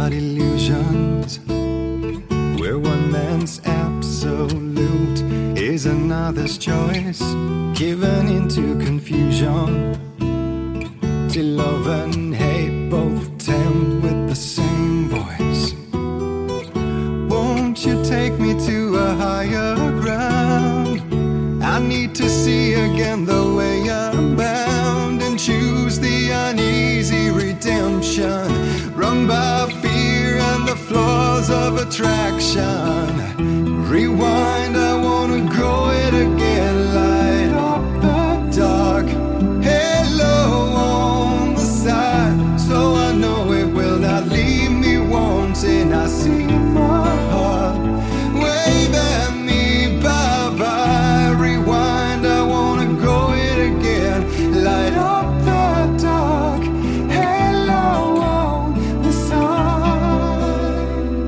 but illusions, where one man's absolute is another's choice, given into confusion, till love and hate both tempt with the same voice. Won't you take me to a higher ground? I need to see again the way I'm bound, and choose the uneasy redemption, run by fear and the flaws of attraction. Rewind, I wanna go it again, light up the dark, hello on the side, so I know it will not leave me wanting. I see my heart wave at me, bye-bye. Rewind, I wanna go it again, light up the dark, hello on the side.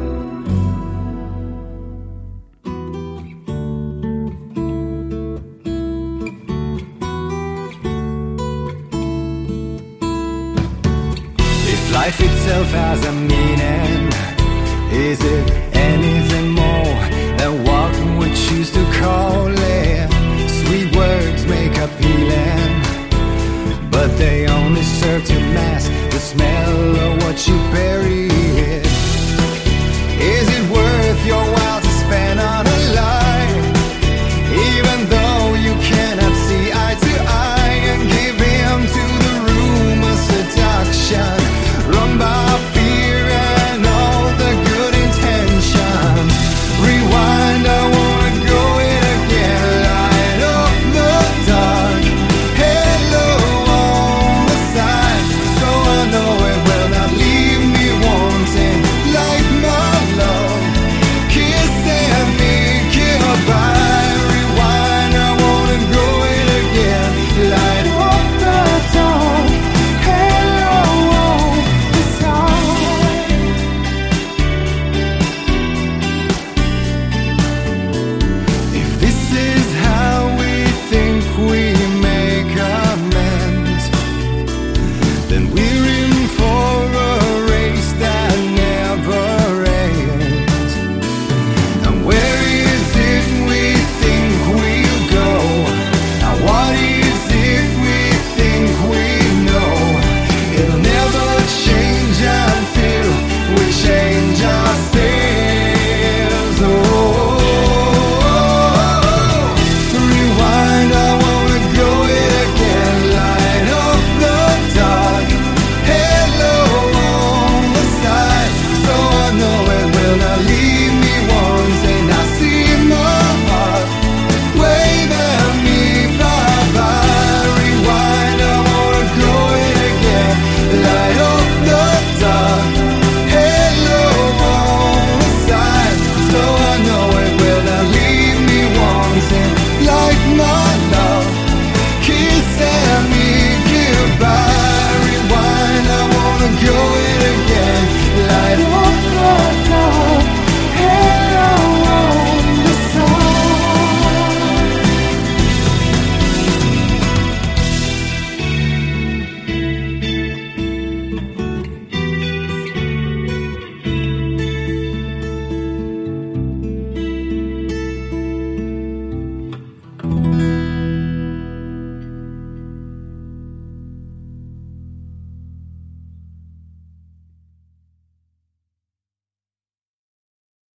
If life itself has a meaning, is it anything more than what we choose to call it? Sweet words make appealing, but they only serve to mask the smell of what you bury